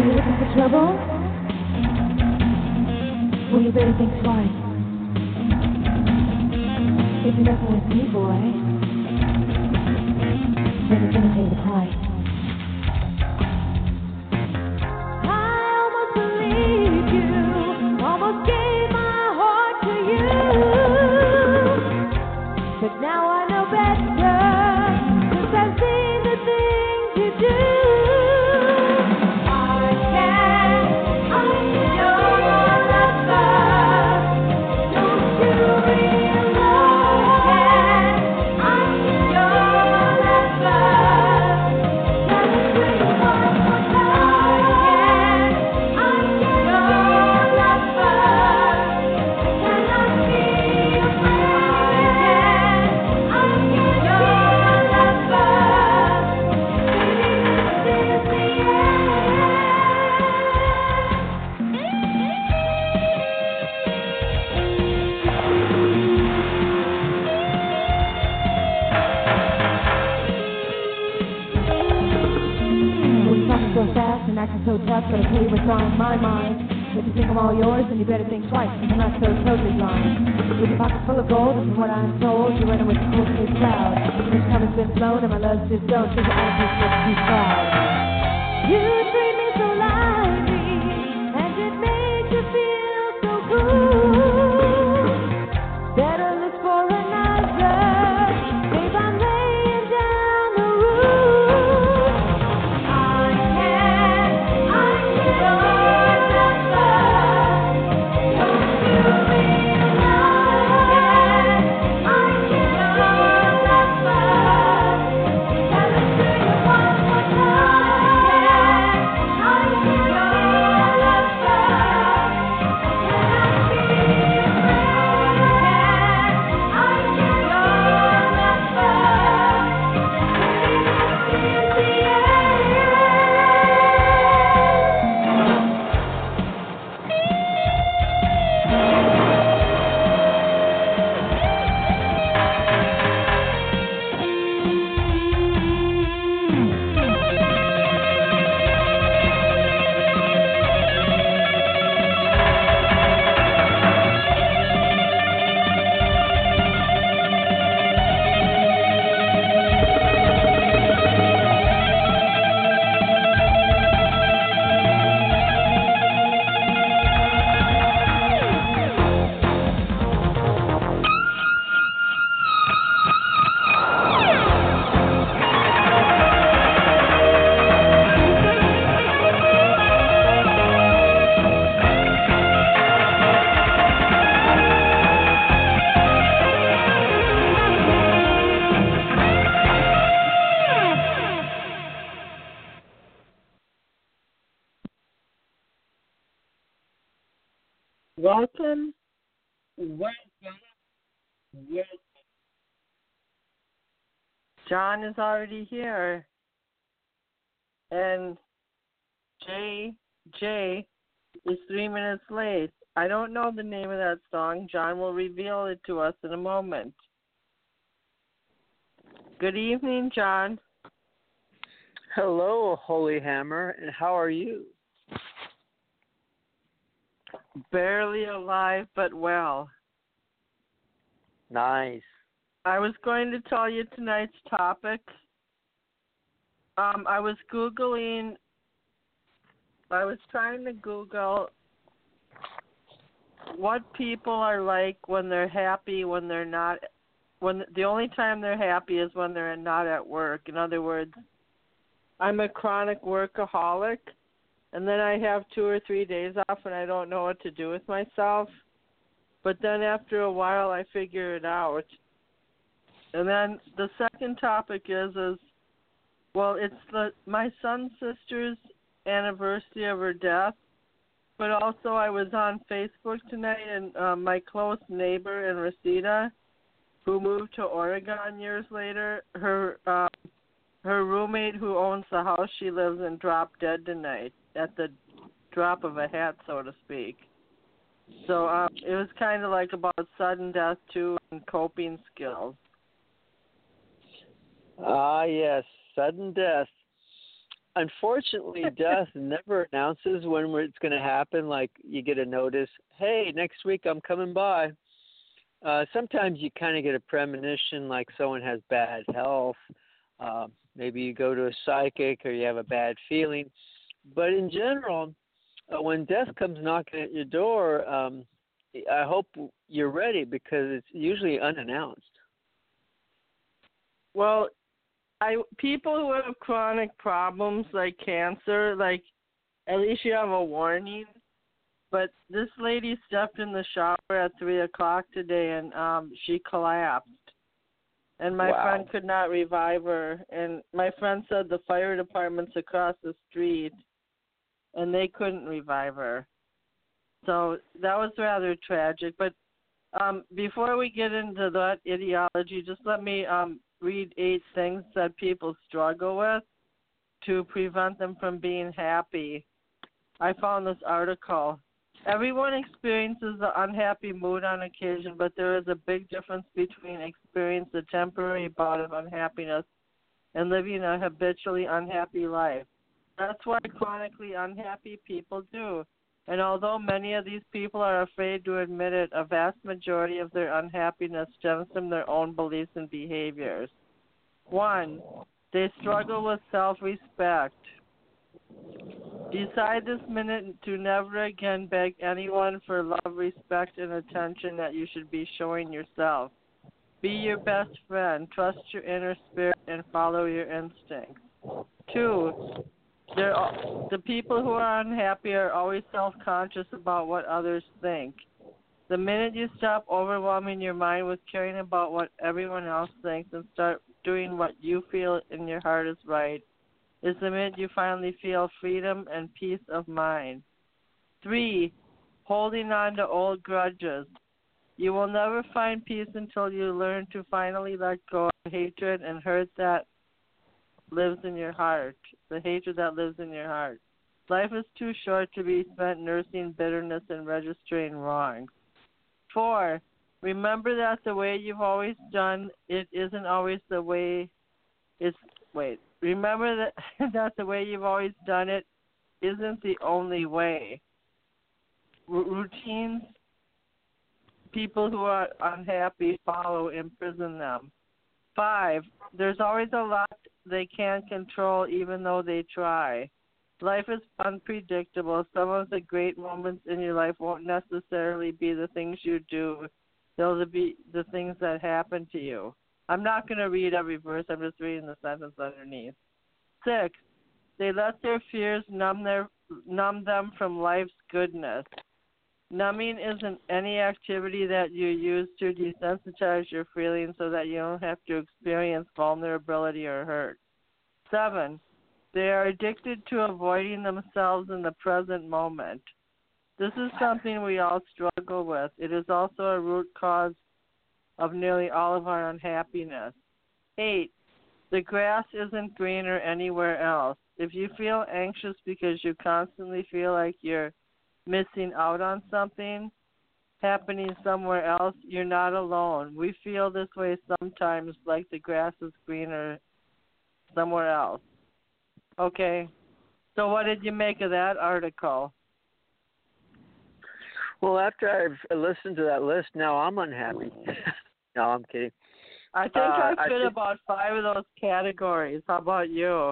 looking for trouble? Well, you better think twice. If you're messing with me, boy, then you're gonna pay the price. I almost believed you, almost gave my heart to you, but now I know better, 'cause I've seen the things you do. So fast and acting so tough, gotta tell you what's on my mind. If you think I'm all yours, then you better think twice. I'm not so totally blind. With your pocket full of gold, and from what I'm told, you're running with the cool blue cloud. This coming's been flown, and my love's just gone, so your attitude's just too proud. You treat me so lively, and it makes you feel so cool. Better look for another, babe, I'm laying down the rule. Welcome. John is already here. And J is 3 minutes late. I don't know the name of that song. John will reveal it to us in a moment. Good evening, John. Hello, Holy Hammer, and how are you? Barely alive, but well. Nice. I was going to tell you tonight's topic. I was trying to Google what people are like when they're happy, when they're not, when the only time they're happy is when they're not at work. In other words, I'm a chronic workaholic, and then I have 2 or 3 days off and I don't know what to do with myself. But then after a while I figure it out. And then the second topic is well, it's my son's sister's anniversary of her death, but also I was on Facebook tonight, and my close neighbor in Reseda, who moved to Oregon years later, her roommate who owns the house she lives in dropped dead tonight at the drop of a hat, so to speak. So it was kind of like about sudden death too and coping skills. Ah, yes, sudden death. unfortunately, death never announces when it's going to happen. Like you get a notice, hey, next week I'm coming by. Sometimes you kind of get a premonition, like someone has bad health. Maybe you go to a psychic or you have a bad feeling. But in general, when death comes knocking at your door, I hope you're ready because it's usually unannounced. Well, people who have chronic problems like cancer, like at least you have a warning. But this lady stepped in the shower at 3:00 today, and she collapsed. And my friend could not revive her. And my friend said the fire department's across the street, and they couldn't revive her. So that was rather tragic. But before we get into that ideology, just let me read 8 things that people struggle with to prevent them from being happy. I found this article. Everyone experiences the unhappy mood on occasion, but there is a big difference between experiencing a temporary bout of unhappiness and living a habitually unhappy life. That's what chronically unhappy people do. And although many of these people are afraid to admit it, a vast majority of their unhappiness stems from their own beliefs and behaviors. 1, they struggle with self-respect. Decide this minute to never again beg anyone for love, respect, and attention that you should be showing yourself. Be your best friend. Trust your inner spirit and follow your instincts. 2, the people who are unhappy are always self-conscious about what others think. The minute you stop overwhelming your mind with caring about what everyone else thinks and start doing what you feel in your heart is right, is the minute you finally feel freedom and peace of mind. 3, holding on to old grudges. You will never find peace until you learn to finally let go of hatred and hurt that lives in your heart, the hatred that lives in your heart. Life is too short to be spent nursing bitterness and registering wrongs. 4, remember that the way you've always done it isn't always the way remember that the way you've always done it isn't the only way. Routines people who are unhappy follow imprison them. 5, there's always a lot they can't control even though they try. Life is unpredictable. Some of the great moments in your life won't necessarily be the things you do. They'll be the things that happen to you. I'm not going to read every verse. I'm just reading the sentence underneath. 6, they let their fears numb them from life's goodness. Numbing isn't any activity that you use to desensitize your feelings so that you don't have to experience vulnerability or hurt. 7, they are addicted to avoiding themselves in the present moment. This is something we all struggle with. It is also a root cause of nearly all of our unhappiness. 8, the grass isn't greener anywhere else. If you feel anxious because you constantly feel like you're missing out on something happening somewhere else, you're not alone. We feel this way sometimes, like the grass is greener somewhere else. Okay, so what did you make of that article? Well, after I've listened to that list, now I'm unhappy. No, I'm kidding. I think I fit about 5 of those categories. How about you?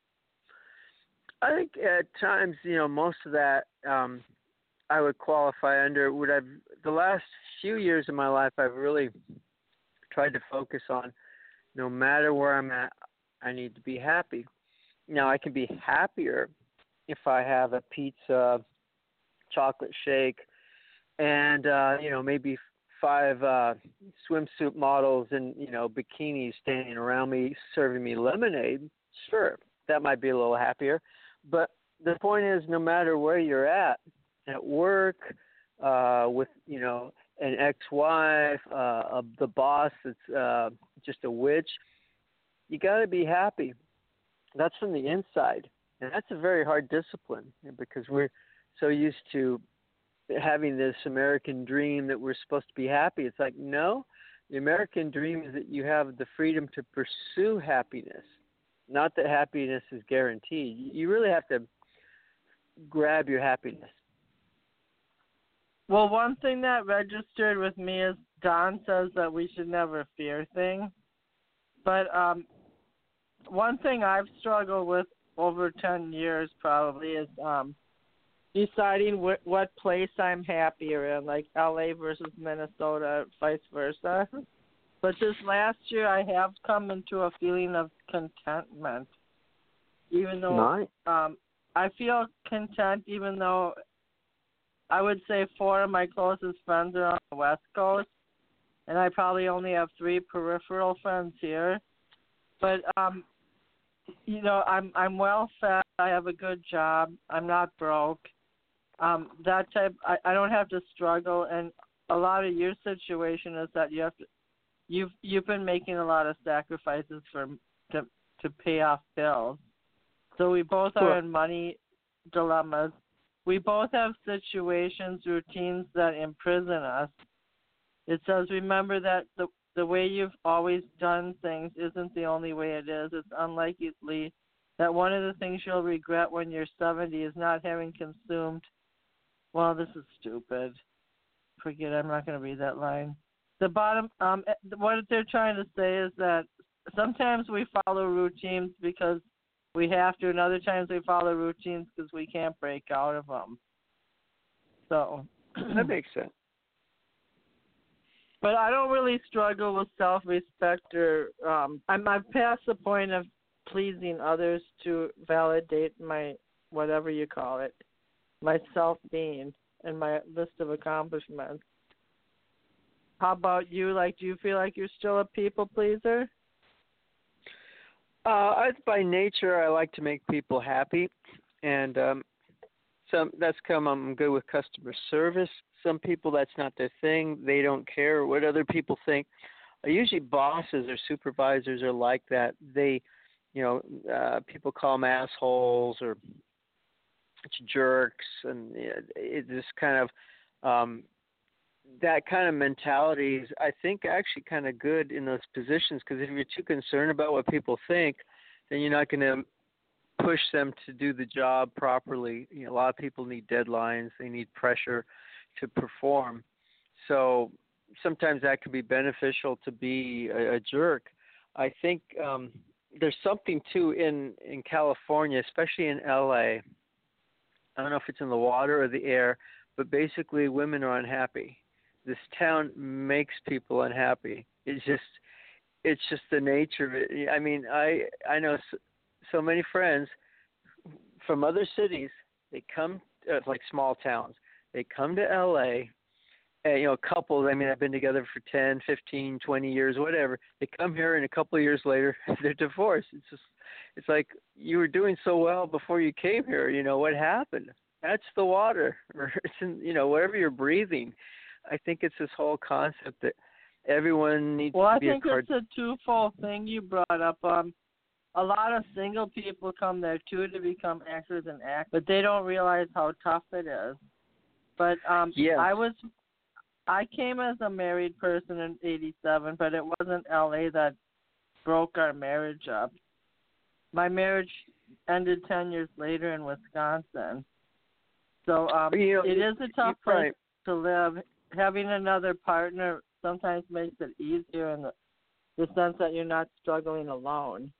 I think at times, most of that I would qualify under the last few years of my life, I've really tried to focus on no matter where I'm at, I need to be happy. Now, I can be happier if I have a pizza, chocolate shake, and, maybe 5 swimsuit models in, bikinis standing around me serving me lemonade. Sure, that might be a little happier. But the point is, no matter where you're at work, with, an ex-wife, the boss that's just a witch, you got to be happy. That's from the inside. And that's a very hard discipline because we're so used to having this American dream that we're supposed to be happy. It's like, no, the American dream is that you have the freedom to pursue happiness. Not that happiness is guaranteed. You really have to grab your happiness. Well, one thing that registered with me is Don says that we should never fear things. But one thing I've struggled with over 10 years probably is deciding what place I'm happier in, like LA versus Minnesota, vice versa. But this last year I have come into a feeling of contentment. Even though I feel content even though I would say 4 of my closest friends are on the West Coast, and I probably only have 3 peripheral friends here. But I'm well fed. I have a good job. I'm not broke. That type. I don't have to struggle. And a lot of your situation is that you've been making a lot of sacrifices to pay off bills. So we both are in money dilemmas. We both have situations, routines that imprison us. It says, remember that the way you've always done things isn't the only way it is. It's unlikely that one of the things you'll regret when you're 70 is not having consumed. Well, this is stupid. Forget it. I'm not going to read that line. The bottom, what they're trying to say is that sometimes we follow routines because we have to, and other times we follow routines because we can't break out of them. So that makes sense. But I don't really struggle with self-respect or I've passed the point of pleasing others to validate my, whatever you call it, my self-being and my list of accomplishments. How about you? Like, do you feel like you're still a people pleaser? By nature, I like to make people happy, and I'm good with customer service. Some people, that's not their thing. They don't care what other people think. Usually bosses or supervisors are like that. They, people call them assholes or jerks, and it's just kind of that kind of mentality is, I think, actually kind of good in those positions, because if you're too concerned about what people think, then you're not going to push them to do the job properly. A lot of people need deadlines. They need pressure to perform. So sometimes that can be beneficial to be a jerk. I think there's something, too, in California, especially in L.A. I don't know if it's in the water or the air, but basically women are unhappy. This town makes people unhappy. It's just the nature of it. I mean, I know so many friends from other cities. They come, like small towns. They come to L.A., couples, I mean, I've been together for 10, 15, 20 years, whatever. They come here, and a couple of years later, they're divorced. It's like, you were doing so well before you came here. What happened? That's the water, or it's in, whatever you're breathing. I think it's this whole concept that everyone needs to be it's a twofold thing you brought up. A lot of single people come there, too, to become actors and act, but they don't realize how tough it is. But yes. I came as a married person in '87, but it wasn't L.A. that broke our marriage up. My marriage ended 10 years later in Wisconsin. So it is a tough place to live. Having another partner sometimes makes it easier in the sense that you're not struggling alone.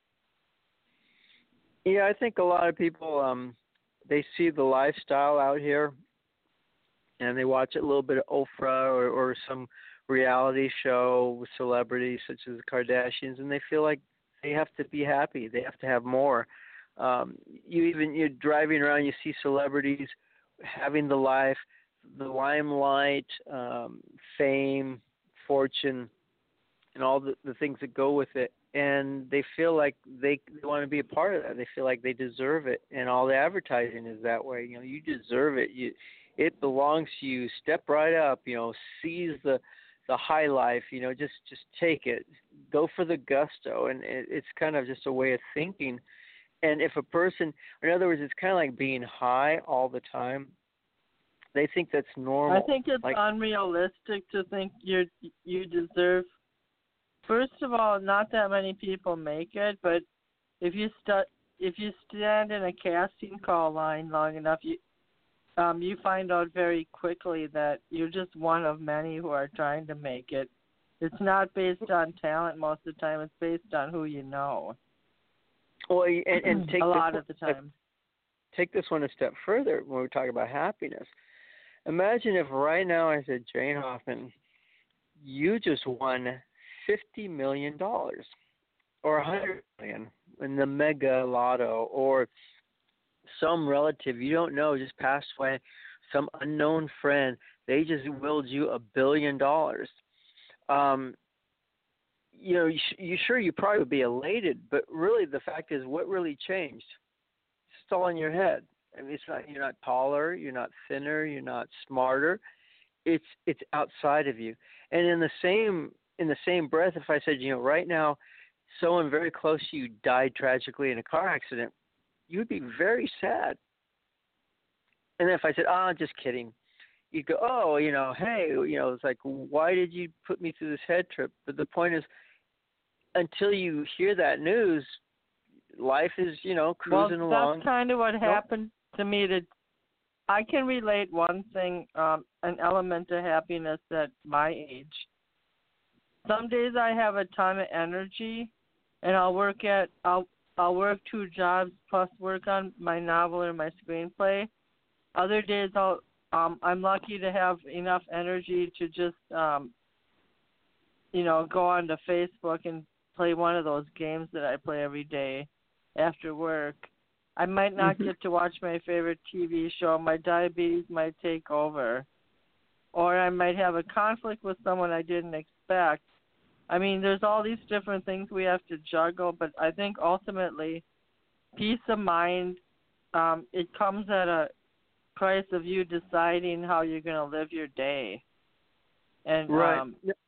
Yeah, I think a lot of people, they see the lifestyle out here, and they watch a little bit of Oprah or some reality show with celebrities such as the Kardashians, and they feel like they have to be happy. They have to have more. You're driving around, you see celebrities having the life, the limelight, fame, fortune, and all the things that go with it. And they feel like they want to be a part of that. They feel like they deserve it. And all the advertising is that way. You deserve it. It belongs to you. Step right up, seize the high life, just take it. Go for the gusto. And it's kind of just a way of thinking. And if a person, in other words, it's kind of like being high all the time. They think that's normal. I think it's unrealistic to think you deserve. First of all, not that many people make it, but if you stand in a casting call line long enough, you find out very quickly that you're just one of many who are trying to make it. It's not based on talent most of the time. It's based on who you know. Well, and take a lot of the time. Take this one a step further when we talk about happiness. Imagine if right now I said, Jane Hoffman, you just won $50 million or $100 million in the mega lotto, or some relative you don't know just passed away, some unknown friend, they just willed you $1 billion. You probably would be elated, but really the fact is, what really changed? It's all in your head. I mean, you're not taller, you're not thinner, you're not smarter. It's outside of you. And in the same breath, if I said, right now, someone very close to you died tragically in a car accident, you'd be very sad. And then if I said, just kidding, you'd go, hey, it's like, why did you put me through this head trip? But the point is, until you hear that news, life is, cruising along. That's kind of what happened to me. I can relate one thing, an element to happiness at my age. Some days I have a ton of energy, and I'll work 2 jobs plus work on my novel or my screenplay. Other days I'm lucky to have enough energy to just go onto Facebook and play one of those games that I play every day after work. I might not get to watch my favorite TV show. My diabetes might take over. Or I might have a conflict with someone I didn't expect. I mean, there's all these different things we have to juggle, but I think ultimately peace of mind, it comes at a price of you deciding how you're going to live your day. And right.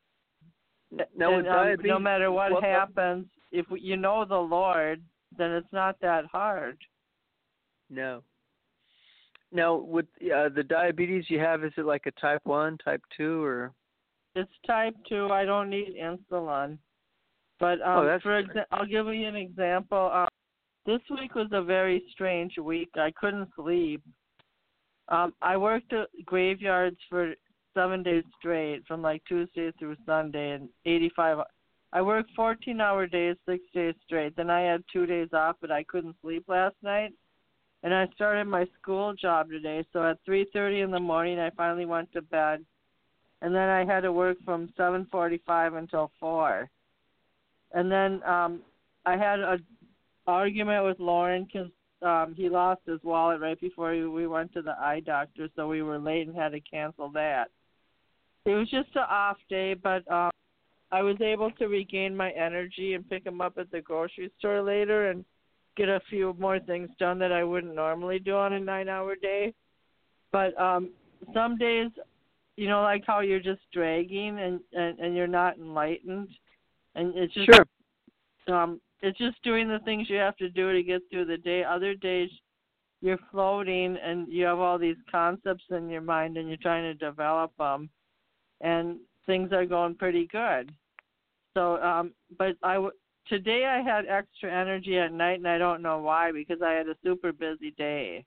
No matter what happens, if you know the Lord, then it's not that hard. No. Now, with the diabetes you have, is it like a type 1, type 2, or? It's type 2. I don't need insulin. But I'll give you an example. This week was a very strange week. I couldn't sleep. I worked at graveyards for 7 days straight, from like Tuesday through Sunday, and 85. I worked 14-hour days, 6 days straight. Then I had 2 days off, but I couldn't sleep last night. And I started my school job today. So at 3:30 in the morning, I finally went to bed. And then I had to work from 7:45 until 4. And then I had an argument with Lauren because he lost his wallet right before we went to the eye doctor, so we were late and had to cancel that. It was just an off day, but I was able to regain my energy and pick him up at the grocery store later and get a few more things done that I wouldn't normally do on a 9-hour day. But some days, like how you're just dragging and you're not enlightened, and it's just it's just doing the things you have to do to get through the day. Other days, you're floating and you have all these concepts in your mind and you're trying to develop them, and things are going pretty good. So, but today I had extra energy at night, and I don't know why, because I had a super busy day.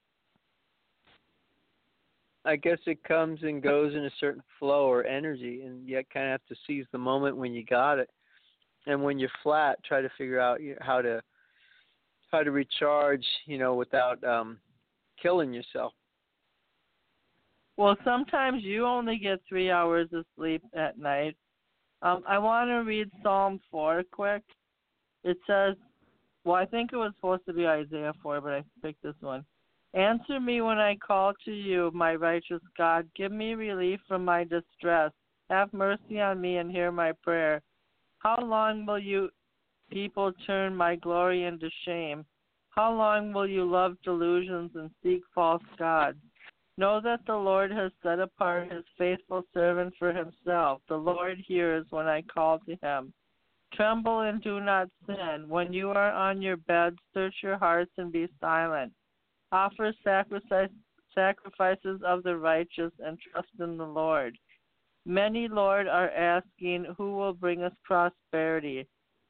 I guess it comes and goes in a certain flow or energy, and you kind of have to seize the moment when you got it. And when you're flat, try to figure out how to recharge, without killing yourself. Well, sometimes you only get 3 hours of sleep at night. I want to read Psalm 4 quick. It says, I think it was supposed to be Isaiah 4, but I picked this one. Answer me when I call to you, my righteous God. Give me relief from my distress. Have mercy on me and hear my prayer. How long will you people turn my glory into shame? How long will you love delusions and seek false gods? Know that the Lord has set apart his faithful servant for himself. The Lord hears when I call to him. Tremble and do not sin. When you are on your bed, search your hearts and be silent. Offer sacrifices of the righteous and trust in the Lord. Many, Lord, are asking, who will bring us prosperity?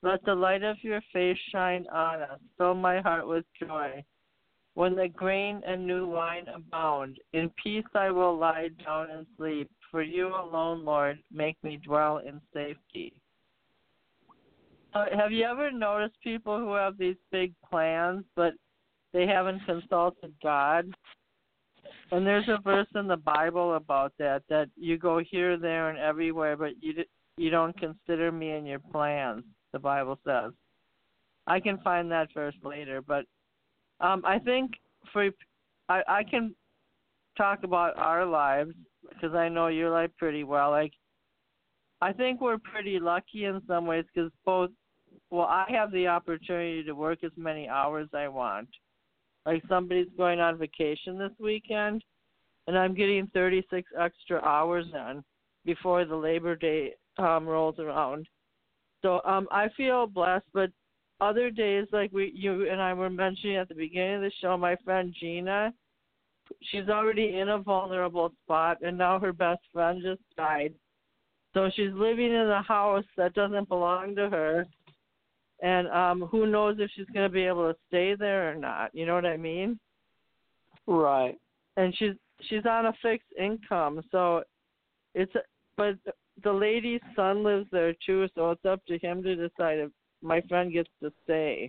Let the light of your face shine on us. Fill my heart with joy. When the grain and new wine abound, in peace I will lie down and sleep. For you alone, Lord, make me dwell in safety. Have you ever noticed people who have these big plans, but they haven't consulted God? And there's a verse in the Bible about that you go here, there, and everywhere, but you don't consider me in your plans, the Bible says. I can find that verse later, but I think I can talk about our lives because I know your life pretty well. Like, I think we're pretty lucky in some ways because I have the opportunity to work as many hours I want. Like, somebody's going on vacation this weekend, and I'm getting 36 extra hours in before the Labor Day rolls around. So I feel blessed, but other days, like you and I were mentioning at the beginning of the show, my friend Gina, she's already in a vulnerable spot, and now her best friend just died. So she's living in a house that doesn't belong to her, and who knows if she's going to be able to stay there or not. You know what I mean? Right. And she's on a fixed income, so but the lady's son lives there too, so it's up to him to decide if my friend gets to stay.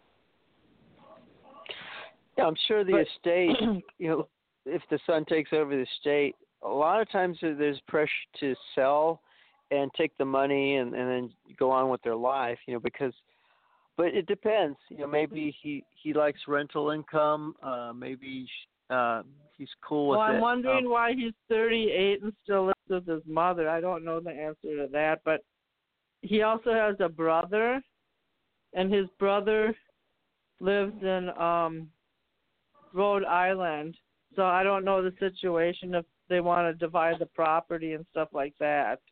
Yeah, I'm sure the estate, if the son takes over the estate, a lot of times there's pressure to sell and take the money and then go on with their life, but it depends. Maybe he likes rental income. Maybe he's cool with it. Well, I'm wondering why he's 38 and still lives with his mother. I don't know the answer to that, but he also has a brother, and his brother lives in Rhode Island. So I don't know the situation if they want to divide the property and stuff like that.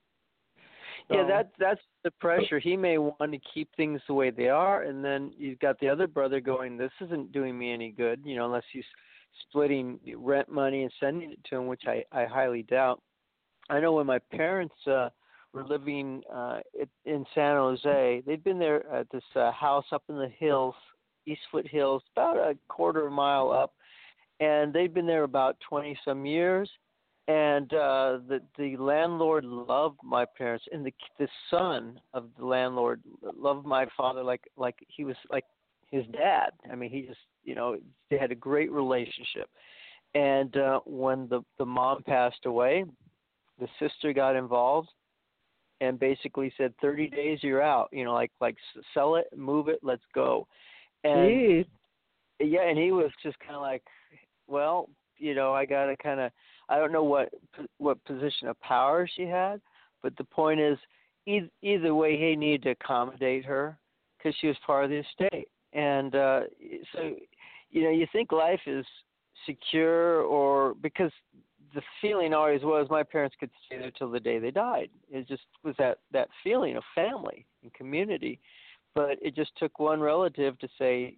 So. Yeah, that's the pressure. He may want to keep things the way they are, and then you've got the other brother going, this isn't doing me any good, unless he's splitting rent money and sending it to him, which I highly doubt. I know when my parents were living in San Jose, they'd been there at this house up in the hills, Eastfoot Hills, about a quarter of a mile up, and they'd been there about 20-some years. And the landlord loved my parents, and the son of the landlord loved my father like he was like his dad. I mean, he just they had a great relationship. And when the mom passed away, the sister got involved and basically said, 30 days you're out. Like sell it, move it, let's go. And Jeez. Yeah, and he was just kind of like, well, I got to kind of. I don't know what position of power she had, but the point is, either way, he needed to accommodate her because she was part of the estate. And so, you think life is secure, or because the feeling always was my parents could stay there till the day they died. It just was that feeling of family and community. But it just took one relative to say,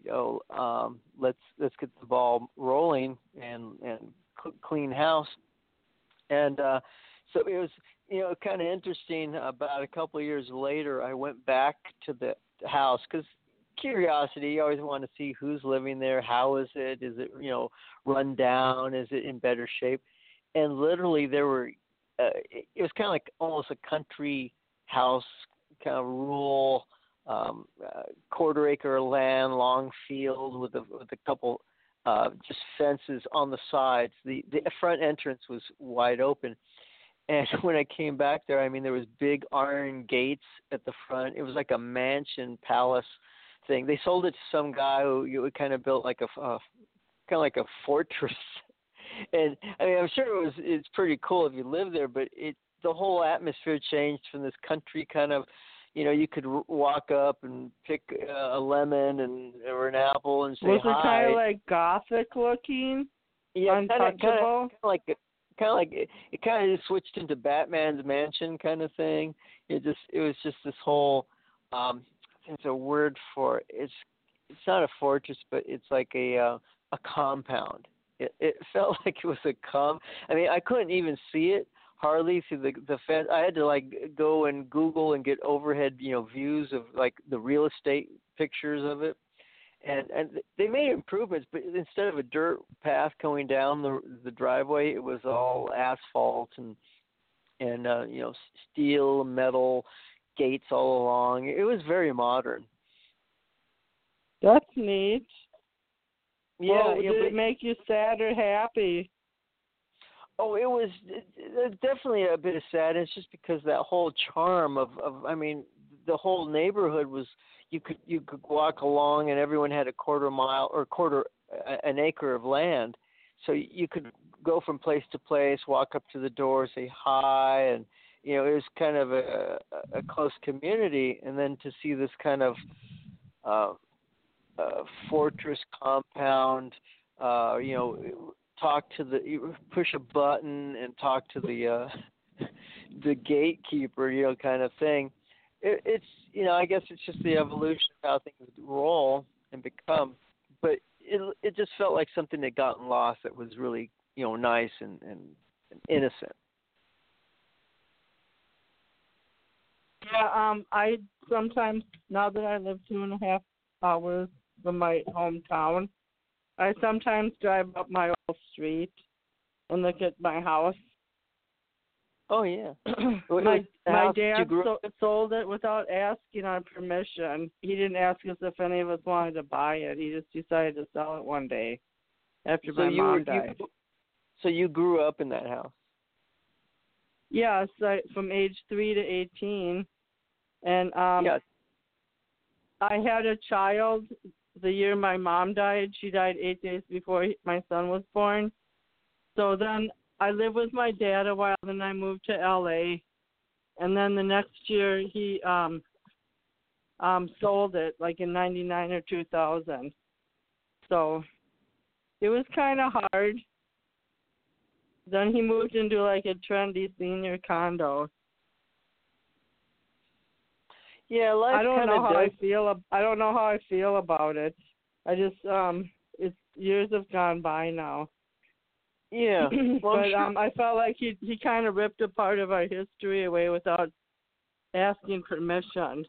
let's get the ball rolling and clean house. And so it was kind of interesting. About a couple of years later, I went back to the house because curiosity, you always want to see who's living there, how is it run down, is it in better shape. And literally there were it was kind of like almost a country house, kind of rural, quarter acre land, long field with a couple just fences on the sides. The front entrance was wide open. And when I came back there, there was big iron gates at the front. It was like a mansion palace thing. They sold it to some guy who kind of built like a fortress. And I'm sure it's pretty cool if you live there, but the whole atmosphere changed from this country kind of, you could walk up and pick a lemon or an apple and say hi. Was it kind of like Gothic looking? Yeah, untouchable? It kind of just switched into Batman's mansion kind of thing. It was just this whole. It's a word for it's not a fortress, but it's like a compound. It felt like it was I couldn't even see it Harley through the fence. I had to like go and Google and get overhead, views of like the real estate pictures of it. And they made improvements, but instead of a dirt path going down the driveway, it was all asphalt and steel, metal gates all along. It was very modern. That's neat. Yeah, well, did it make you sad or happy? Oh, it was definitely a bit of sadness, just because that whole charm of I mean, the whole neighborhood was, you could walk along and everyone had a an acre of land, so you could go from place to place, walk up to the door, say hi, and it was kind of a close community. And then to see this kind of fortress compound, push a button and talk to the gatekeeper, kind of thing. It's I guess it's just the evolution of how things roll and become, but it just felt like something that gotten lost that was really nice and innocent. Yeah, I sometimes, now that I live 2.5 hours from my hometown, I sometimes drive up my old street and look at my house. Oh yeah. my dad sold it without asking our permission. He didn't ask us if any of us wanted to buy it. He just decided to sell it one day after my mom died. So you grew up in that house? Yes, from age 3 to 18, and yes. I had a child the year my mom died. She died 8 days before my son was born. So then I lived with my dad a while, then I moved to LA, and then the next year he sold it, like in 99 or 2000. So it was kind of hard. Then he moved into like a trendy senior condo. Yeah, life I don't know how does. I don't know how I feel about it. I just it's years have gone by now. Yeah. Well, but sure. I felt like he kind of ripped a part of our history away without asking permission.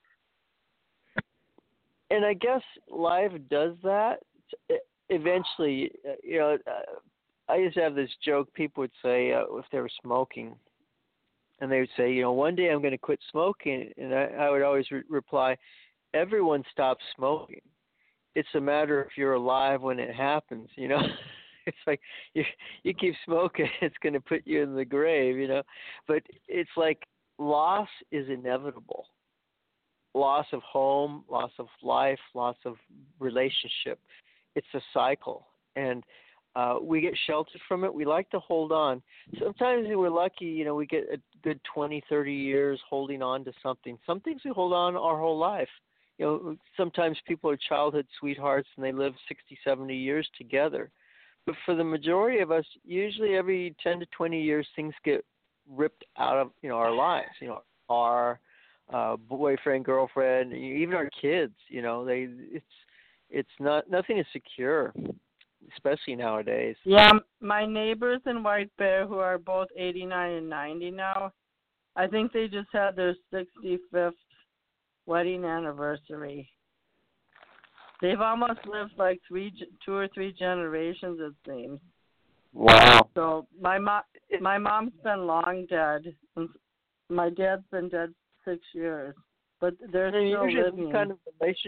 And I guess life does that. Eventually, I used to have this joke. People would say if they were smoking, and they would say, one day I'm going to quit smoking, and I would always reply, everyone stops smoking. It's a matter if you're alive when it happens. It's like you keep smoking, it's going to put you in the grave. But it's like loss is inevitable. Loss of home, loss of life, loss of relationship. It's a cycle, and we get sheltered from it. We like to hold on. Sometimes we're lucky, we get a good 20, 30 years holding on to something. Some things we hold on our whole life. Sometimes people are childhood sweethearts and they live 60, 70 years together. But for the majority of us, usually every 10 to 20 years, things get ripped out of, our lives. Our boyfriend, girlfriend, even our kids, it's nothing is secure, especially nowadays. Yeah, my neighbors in White Bear, who are both 89 and 90 now, I think they just had their 65th wedding anniversary. They've almost lived like 2 or 3 generations, it seems. Wow. So my mom's been long dead, and my dad's been dead 6 years, but they're still living. Those kind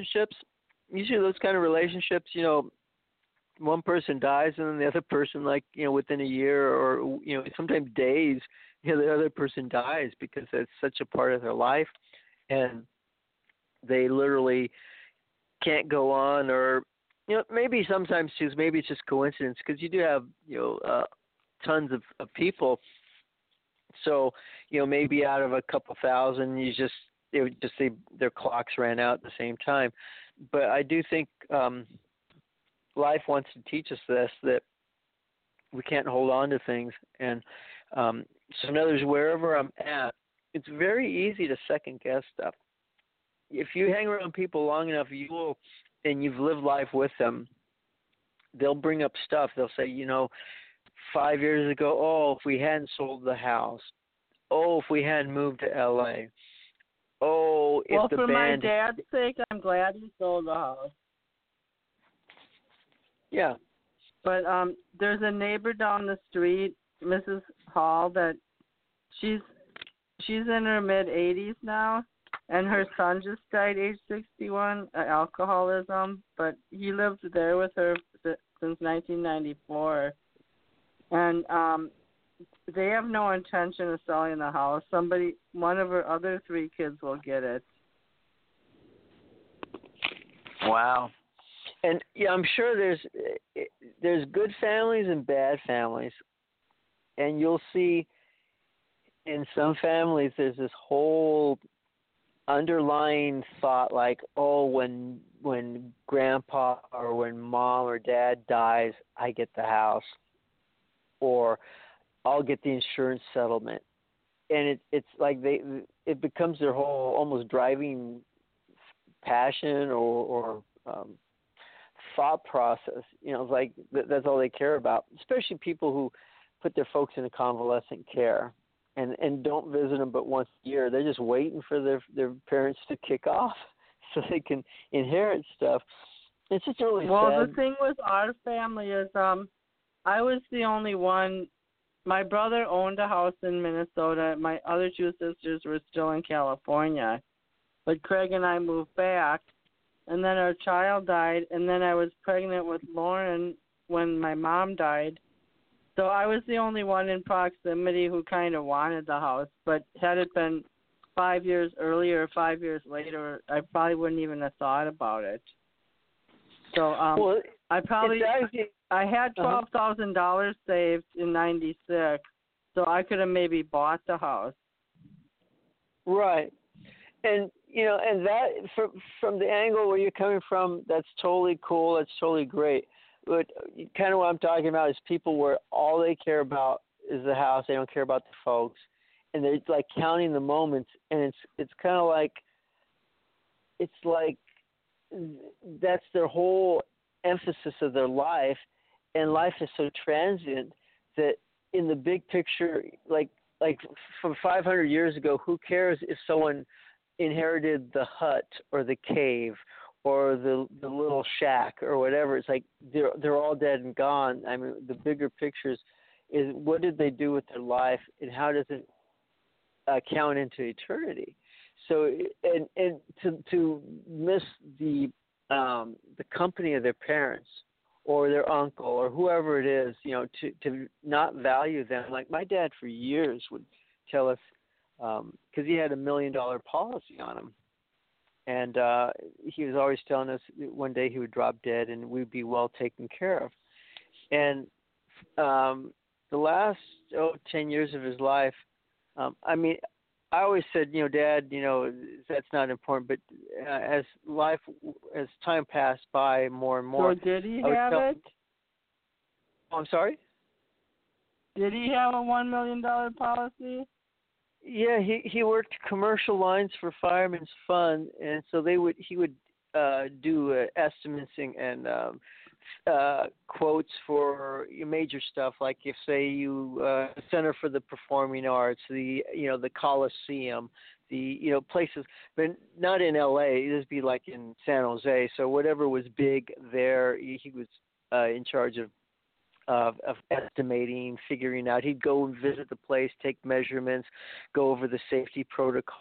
of relationships, one person dies and then the other person, within a year or sometimes days, the other person dies because it's such a part of their life, and they literally can't go on, or maybe sometimes too, maybe it's just coincidence, because you do have tons of people, so maybe out of a couple thousand, they would just say their clocks ran out at the same time. But I do think life wants to teach us this, that we can't hold on to things, and so in other words, wherever I'm at, it's very easy to second guess stuff. If you hang around people long enough, and you've lived life with them, they'll bring up stuff. They'll say, 5 years ago, oh, if we hadn't sold the house. Oh, if we hadn't moved to LA. Oh, if Well, the for my band. dad's sake, I'm glad he sold the house. Yeah. But there's a neighbor down the street, Mrs. Hall, that she's in her mid-80s now, and her son just died age 61, alcoholism, but he lived there with her since 1994. And they have no intention of selling the house. One of her other 3 kids will get it. Wow. And yeah, I'm sure there's good families and bad families, and you'll see in some families there's this whole underlying thought like, oh, when grandpa or when mom or dad dies, I get the house, or I'll get the insurance settlement, and it's like it becomes their whole almost driving passion or thought process. It's like that's all they care about, especially people who put their folks in a convalescent care and don't visit them but once a year. They're just waiting for their parents to kick off so they can inherit stuff. It's just really sad. Well, the thing with our family is I was the only one. My brother owned a house in Minnesota. My other 2 sisters were still in California. But Craig and I moved back, and then our child died, and then I was pregnant with Lauren when my mom died. So I was the only one in proximity who kind of wanted the house. But had it been 5 years earlier or 5 years later, I probably wouldn't even have thought about it. So I had $12,000 saved in '96, so I could have maybe bought the house. Right. And and that from the angle where you're coming from, that's totally cool. That's totally great. But kind of what I'm talking about is people where all they care about is the house. They don't care about the folks, and they're like counting the moments. And it's kind of like that's their whole emphasis of their life, and life is so transient that in the big picture, like from 500 years ago, who cares if someone inherited the hut or the cave or the little shack or whatever? It's like they're all dead and gone. I mean, the bigger pictures is what did they do with their life, and how does it count into eternity? So and to miss the company of their parents or their uncle or whoever it is, to not value them. Like my dad for years would tell us, because he had $1 million policy on him, and he was always telling us one day he would drop dead and we'd be well taken care of. And the last 10 years of his life, I always said, Dad, that's not important. But as time passed by more and more. So did he have it? Oh, I'm sorry? Did he have a $1 million policy? Yeah, he worked commercial lines for Fireman's Fund, and so he would do estimates and quotes for major stuff, like if say you Center for the Performing Arts, the Coliseum, the places, but not in LA. This would be like in San Jose. So whatever was big there, he was in charge of estimating, figuring out. He'd go and visit the place, take measurements, go over the safety protocol.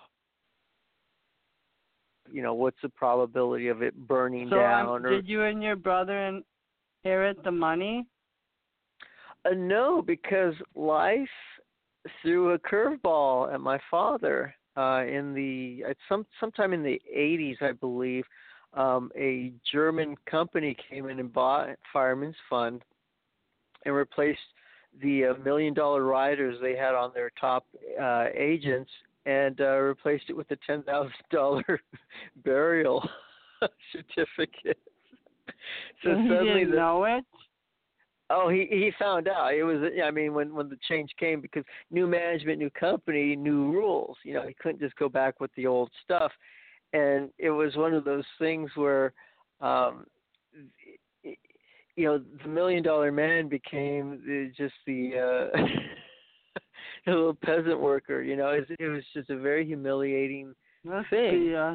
What's the probability of it burning down? Did you and your brother inherit the money? No, because life threw a curveball at my father sometime in the 80s, I believe. A German company came in and bought Fireman's Fund and replaced the $1 million riders they had on their top agents, and replaced it with a $10,000 burial certificate. So he suddenly didn't know it? Oh, he found out. It was, when the change came, because new management, new company, new rules. He couldn't just go back with the old stuff, and it was one of those things where the $1 million man became just the the little peasant worker. It was just a very humiliating That's thing. the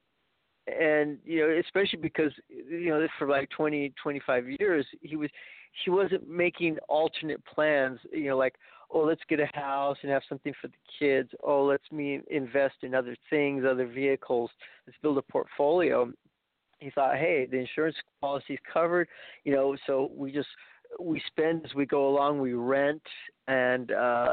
And especially because for like 25 years he wasn't making alternate plans, like, oh, let's get a house and have something for the kids, oh, let's invest in other things, other vehicles, let's build a portfolio. He thought, hey, the insurance policy's covered, so we spend as we go along, we rent, and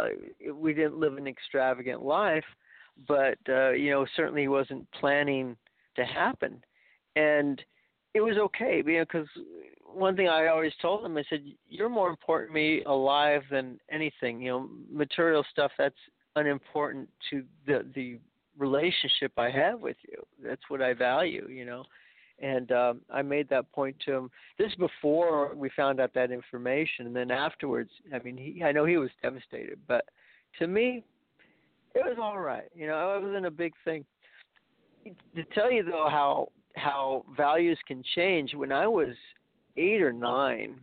we didn't live an extravagant life, but certainly he wasn't planning to happen. And it was okay, because one thing I always told him, I said, you're more important to me alive than anything. Material stuff, that's unimportant to the relationship I have with you. That's what I value, And I made that point to him. This is before we found out that information, and then afterwards, I mean, I know he was devastated, but to me, it was all right. It wasn't a big thing. To tell you though how values can change, when I was 8 or 9,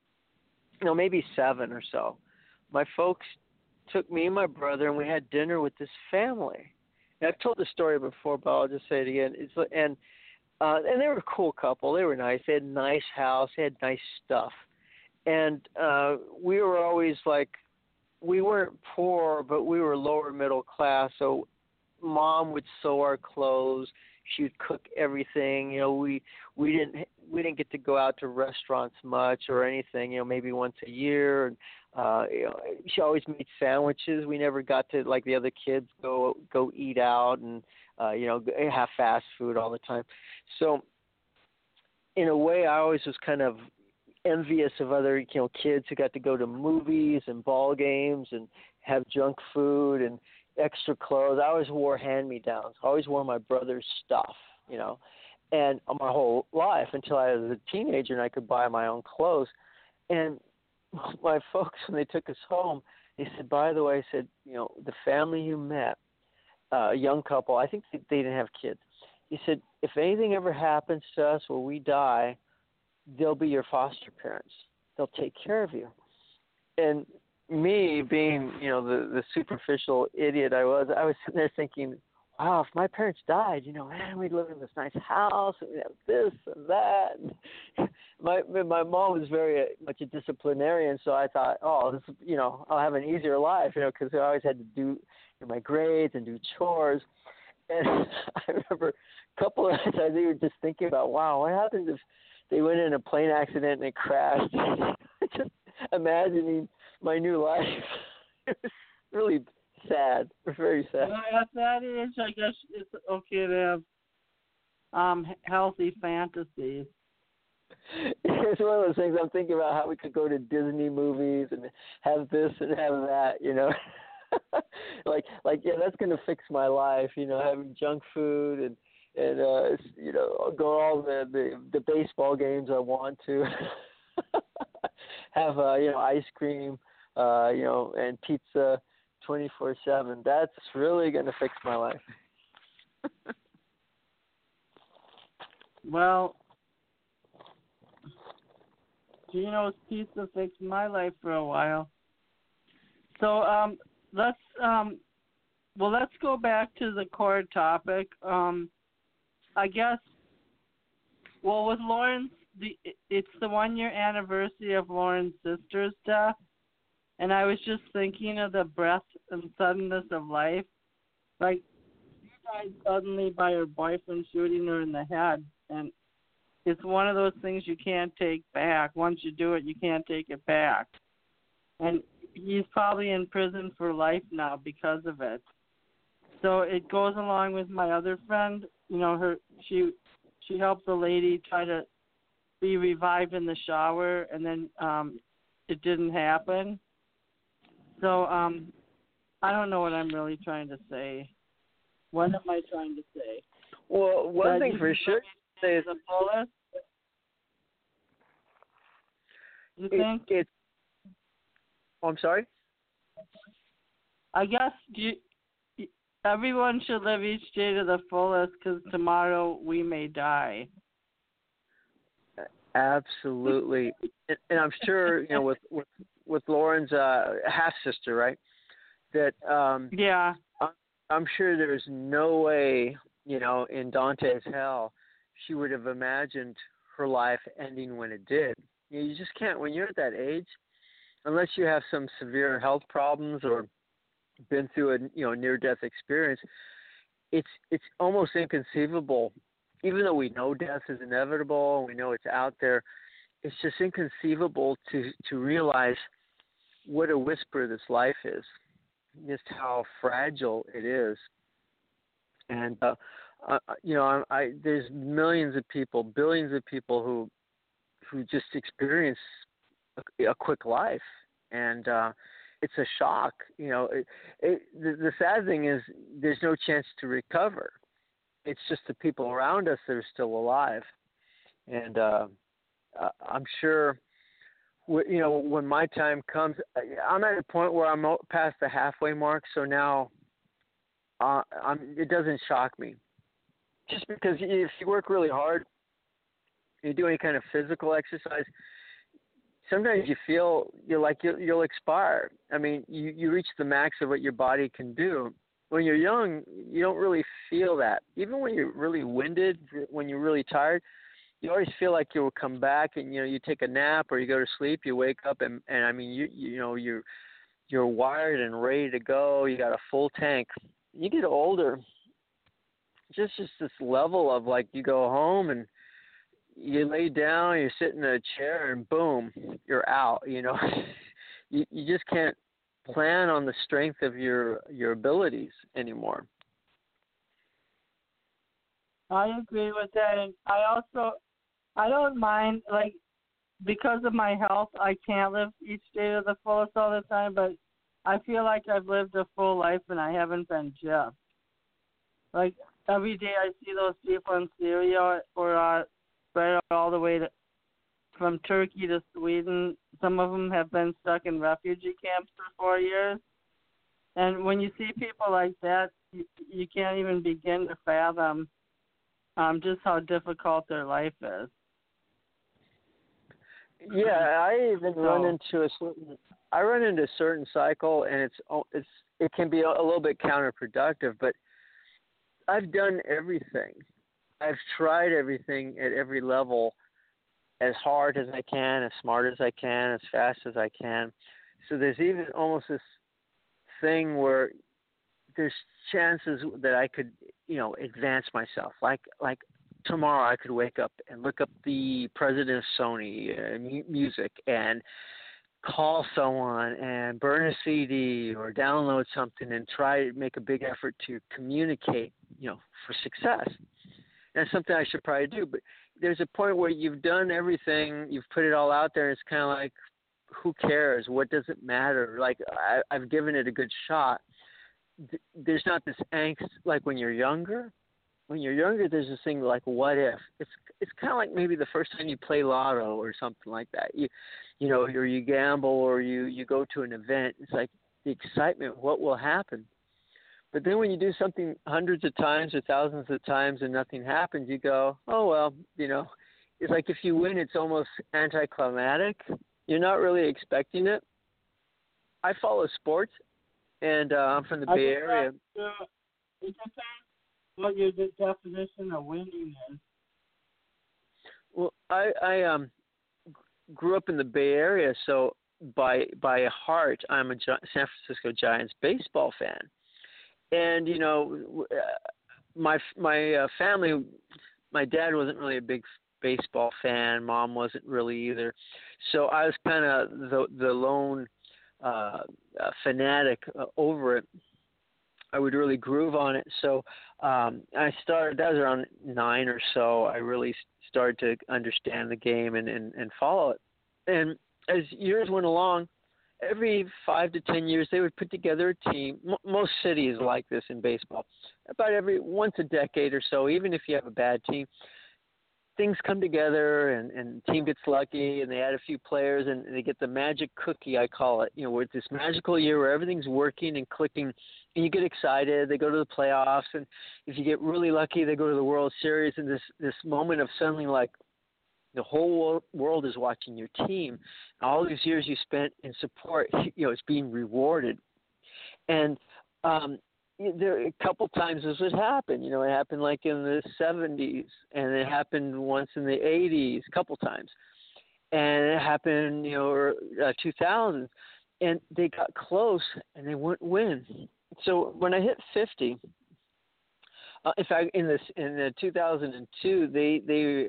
maybe 7 or so, my folks took me and my brother, and we had dinner with this family. And I've told the story before, but I'll just say it again. And they were a cool couple. They were nice. They had a nice house. They had nice stuff. And we were always like, we weren't poor, but we were lower middle class. So Mom would sew our clothes. She would cook everything. We didn't get to go out to restaurants much or anything. Maybe once a year. And she always made sandwiches. We never got to, like the other kids, go eat out and have fast food all the time. So in a way, I always was kind of envious of other kids who got to go to movies and ball games and have junk food and extra clothes. I always wore hand-me-downs. I always wore my brother's stuff, and my whole life until I was a teenager and I could buy my own clothes. And my folks, when they took us home, they said, by the way, the family you met, a young couple, I think they didn't have kids. He said, if anything ever happens to us or we die, they'll be your foster parents. They'll take care of you. And me being, the superficial idiot I was sitting there thinking, wow, if my parents died, man, we'd live in this nice house and we'd have this and that. My mom was very much a disciplinarian, so I thought, oh, this, I'll have an easier life, because I always had to do my grades and do chores. And I remember a couple of times I was just thinking about, wow, what happens if they went in a plane accident and it crashed? Just imagining my new life. It was really sad, very sad. well, at that age, I guess it's okay to have healthy fantasies. It's one of those things. I'm thinking about how we could go to Disney movies and have this and have that, like that's gonna fix my life, having junk food and go all the baseball games I want to, have ice cream, and pizza 24/7. That's really gonna fix my life. Well, Gino's pizza fixed my life for a while. So let's go back to the core topic. I guess, well, with Lauren's, it's the 1-year anniversary of Lauren's sister's death, and I was just thinking of the breadth and suddenness of life. Like, she died suddenly by her boyfriend shooting her in the head, and it's one of those things you can't take back. Once you do it, you can't take it back. And he's probably in prison for life now because of it. So it goes along with my other friend. She helped the lady try to be revived in the shower, and then it didn't happen. So I don't know what I'm really trying to say. What am I trying to say? Well, one thing for sure is the fullest. You think? I'm sorry? I guess everyone should live each day to the fullest, because tomorrow we may die. Absolutely, and I'm sure with Lauren's half sister, right? That Yeah. I'm sure there's no way, in Dante's hell, she would have imagined her life ending when it did. You just can't when you're at that age, unless you have some severe health problems or been through a near-death experience. It's almost inconceivable. Even though we know death is inevitable and we know it's out there, it's just inconceivable to realize what a whisper this life is, just how fragile it is. And there's millions of people, billions of people who just experience a quick life, and it's a shock. The sad thing is there's no chance to recover. It's just the people around us that are still alive, and I'm sure. When my time comes, I'm at a point where I'm past the halfway mark. So now, it doesn't shock me. Just because if you work really hard, you do any kind of physical exercise, sometimes you feel you'll expire. I mean, you reach the max of what your body can do. When you're young, you don't really feel that. Even when you're really winded, when you're really tired, you always feel like you'll come back, and you take a nap or you go to sleep, you wake up, and I mean you're wired and ready to go. You got a full tank. You get older, just this level of like you go home and you lay down, you sit in a chair, and boom, you're out. You just can't plan on the strength of your abilities anymore. I agree with that, and I don't mind, like, because of my health, I can't live each day to the fullest all the time, but I feel like I've lived a full life and I haven't been gypped. Like, every day I see those people in Syria or spread out all the way from Turkey to Sweden. Some of them have been stuck in refugee camps for 4 years. And when you see people like that, you can't even begin to fathom just how difficult their life is. Yeah, I even run into a certain cycle, and it can be a little bit counterproductive. But I've done everything. I've tried everything at every level, as hard as I can, as smart as I can, as fast as I can. So there's even almost this thing where there's chances that I could, advance myself. Like tomorrow I could wake up and look up the president of Sony Music and call someone and burn a CD or download something and try to make a big effort to communicate, for success. That's something I should probably do. But there's a point where you've done everything, you've put it all out there, and it's kind of like, who cares? What does it matter? Like, I've given it a good shot. There's not this angst like when you're younger. When you're younger, there's this thing like, what if? It's kind of like maybe the first time you play lotto or something like that. Or you gamble or you go to an event. It's like the excitement, what will happen? But then when you do something hundreds of times or thousands of times and nothing happens, you go, oh, well, it's like if you win, it's almost anticlimactic. You're not really expecting it. I follow sports, and I'm from the Bay Area. It depends what your definition of winning is. Well, I grew up in the Bay Area, so by heart, I'm a San Francisco Giants baseball fan. And my family, my dad wasn't really a big baseball fan. Mom wasn't really either. So I was kind of the lone fanatic over it. I would really groove on it. So I started. That was around 9 or so. I really started to understand the game and follow it. And as years went along, every 5 to 10 years, they would put together a team. Most cities like this in baseball. About once a decade or so, even if you have a bad team, things come together and the team gets lucky and they add a few players and they get the magic cookie, I call it, where it's this magical year where everything's working and clicking and you get excited. They go to the playoffs, and if you get really lucky, they go to the World Series, and this moment of suddenly like, The whole world is watching your team. All these years you spent in support, it's being rewarded. And there a couple times this would happen. It happened like in the 70s, and it happened once in the 80s, a couple times, and it happened 2000s, and they got close and they wouldn't win. So when I hit 50, in fact, in the 2002, they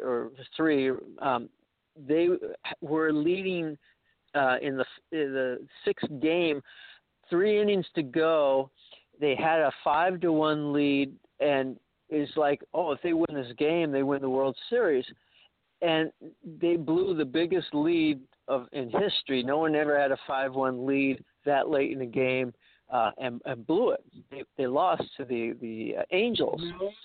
were leading in the sixth game, 3 innings to go. They had a 5-1 lead, and it's like, if they win this game, they win the World Series. And they blew the biggest lead in history. No one ever had a 5-1 lead that late in the game, and blew it. They lost to the Angels.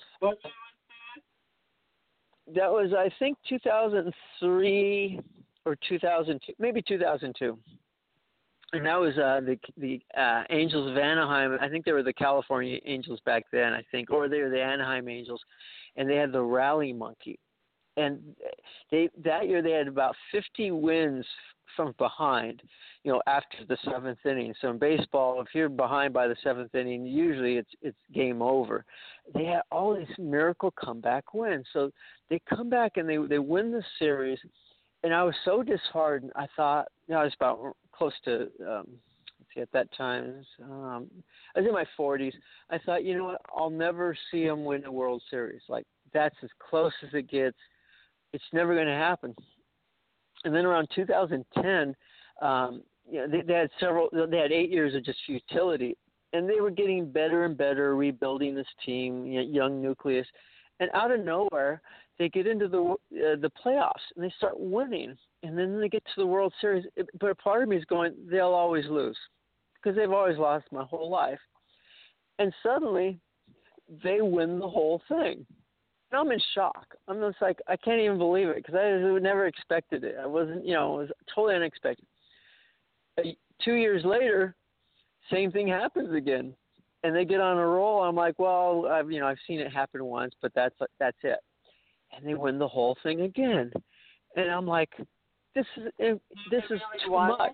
That was, I think, 2003 or 2002, maybe 2002. And that was the Angels of Anaheim. I think they were the California Angels back then, I think, or they were the Anaheim Angels, and they had the Rally Monkey. And that year they had about 50 wins from behind, after the 7th inning. So in baseball, if you're behind by the 7th inning, usually it's game over. They had all these miracle comeback wins. So they come back and they win the series. And I was so disheartened. I thought, I was about close to, at that time, I was in my 40s. I thought, what, I'll never see them win a World Series. Like, that's as close as it gets. It's never going to happen. And then around 2010, they had 8 years of just futility, and they were getting better and better, rebuilding this team, young nucleus. And out of nowhere, they get into the playoffs, and they start winning. And then they get to the World Series. But a part of me is going, they'll always lose, because they've always lost my whole life. And suddenly, they win the whole thing. And I'm in shock. I'm just like, I can't even believe it, because I never expected it. I wasn't, it was totally unexpected. 2 years later, same thing happens again, and they get on a roll. I'm like, well, I've seen it happen once, but that's it. And they win the whole thing again, and I'm like, this is too much.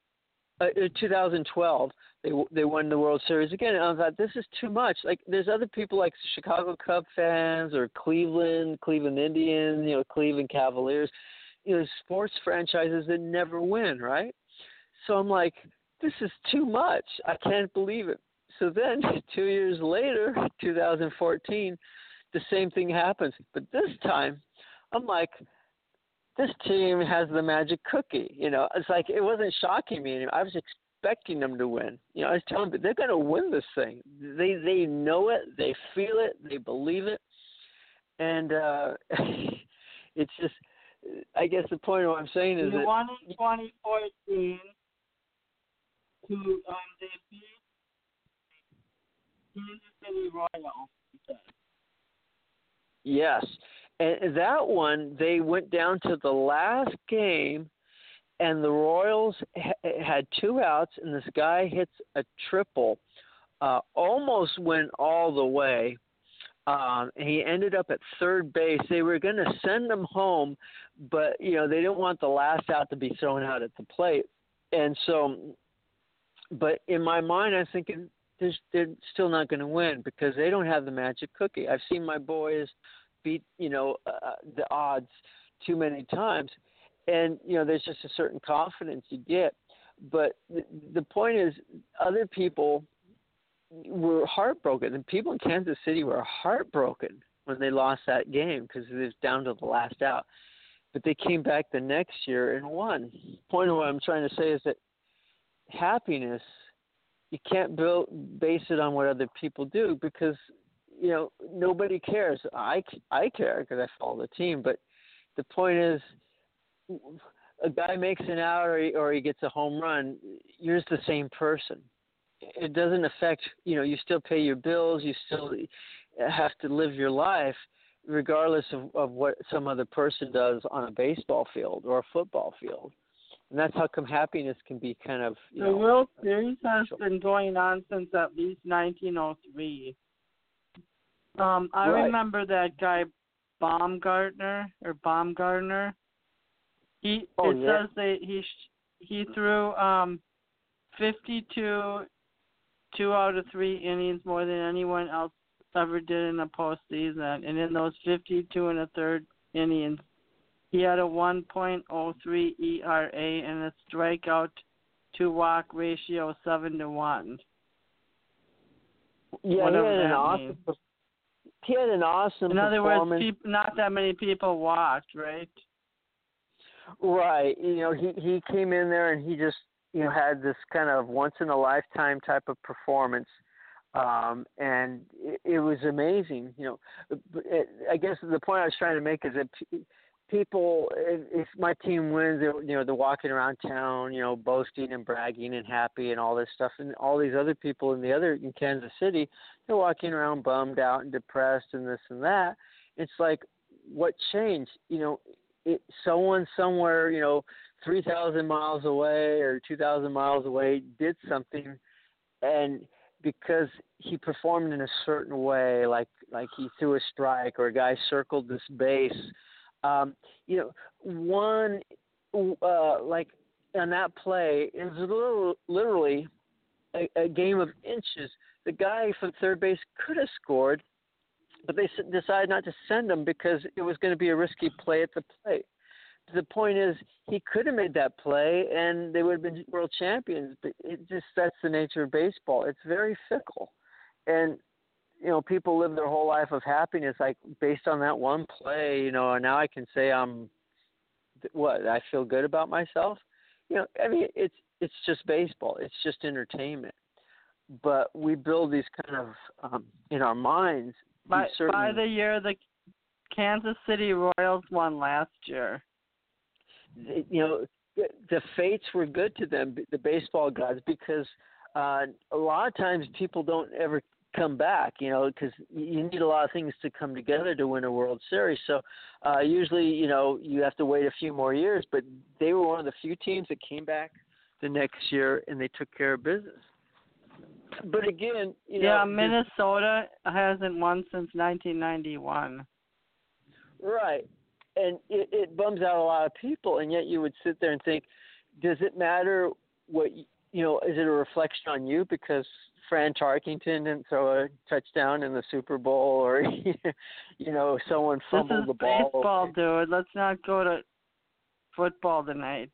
2012, they won the World Series again, and I thought, this is too much. Like, there's other people like Chicago Cub fans or Cleveland Indians, Cleveland Cavaliers, sports franchises that never win, right? So I'm like, this is too much. I can't believe it. So then 2 years later, 2014, the same thing happens. But this time, I'm like, this team has the magic cookie. It's like, it wasn't shocking me anymore. I was expecting them to win. I was telling them, they're going to win this thing. They know it. They feel it. They believe it. And it's just, I guess the point of what I'm saying is you won in 2014 to they beat Kansas City Royals. Yes. And that one, they went down to the last game, and the Royals had 2 outs, and this guy hits a triple, almost went all the way. And he ended up at third base. They were going to send him home, but, they didn't want the last out to be thrown out at the plate. And so, but in my mind, I'm thinking they're still not going to win because they don't have the magic cookie. I've seen my boys beat, the odds too many times. And, there's just a certain confidence you get. But the point is, other people were heartbroken. And people in Kansas City were heartbroken when they lost that game because it was down to the last out. But they came back the next year and won. The point of what I'm trying to say is that happiness, you can't base it on what other people do because, nobody cares. I care because I follow the team. But the point is, a guy makes an out or he gets a home run, you're the same person. It doesn't affect, you still pay your bills, you still have to live your life regardless of what some other person does on a baseball field or a football field. And that's how come happiness can be kind of, The World Series has been going on since at least 1903. I Right. remember that guy Baumgartner. Says he threw 52 2 out of 3 innings more than anyone else ever did in a postseason, and in those 52 and a third innings, he had a 1.03 ERA and a strikeout to walk ratio 7-1. Yeah, he had an awesome In other words, performance. not that many people walked, right? Right. He came in there and he just had this kind of once in a lifetime type of performance. And it was amazing. I guess the point I was trying to make is that people, if my team wins, they're walking around town, boasting and bragging and happy and all this stuff. And all these other people in Kansas City, they're walking around bummed out and depressed and this and that. It's like, what changed? Someone somewhere, 3,000 miles away or 2,000 miles away did something, and because he performed in a certain way, like he threw a strike or a guy circled this base, one like on that play is literally a game of inches. The guy from third base could have scored, but they decided not to send him because it was going to be a risky play at the plate. The point is, he could have made that play, and they would have been world champions. But that's the nature of baseball. It's very fickle, and people live their whole life of happiness, like based on that one play. And now I can say I feel good about myself. It's just baseball. It's just entertainment. But we build these kind of in our minds. By the year the Kansas City Royals won last year. The fates were good to them, the baseball gods, because a lot of times people don't ever come back, because you need a lot of things to come together to win a World Series. So usually, you have to wait a few more years, but they were one of the few teams that came back the next year and they took care of business. But again, Minnesota hasn't won since 1991. Right. And it bums out a lot of people, and yet you would sit there and think, does it matter what, is it a reflection on you because Fran Tarkington didn't throw a touchdown in the Super Bowl, or, someone fumbled the ball? This is baseball, dude. Let's not go to football tonight.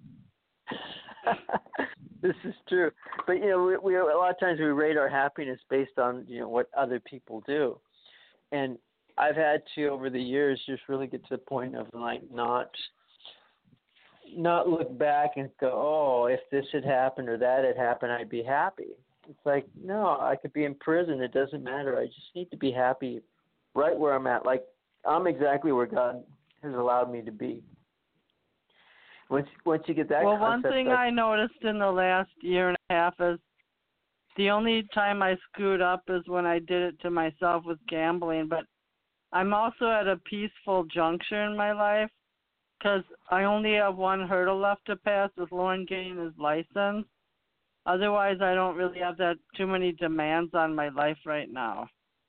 This is true. But, we a lot of times we rate our happiness based on, what other people do. And I've had to, over the years, just really get to the point of not look back and go, oh, if this had happened or that had happened, I'd be happy. It's like, no, I could be in prison. It doesn't matter. I just need to be happy right where I'm at. Like, I'm exactly where God has allowed me to be. Once you get that concept. Well, one thing I noticed in the last year and a half is the only time I screwed up is when I did it to myself with gambling. But I'm also at a peaceful juncture in my life because I only have one hurdle left to pass with Lauren getting his license. Otherwise, I don't really have too many demands on my life right now.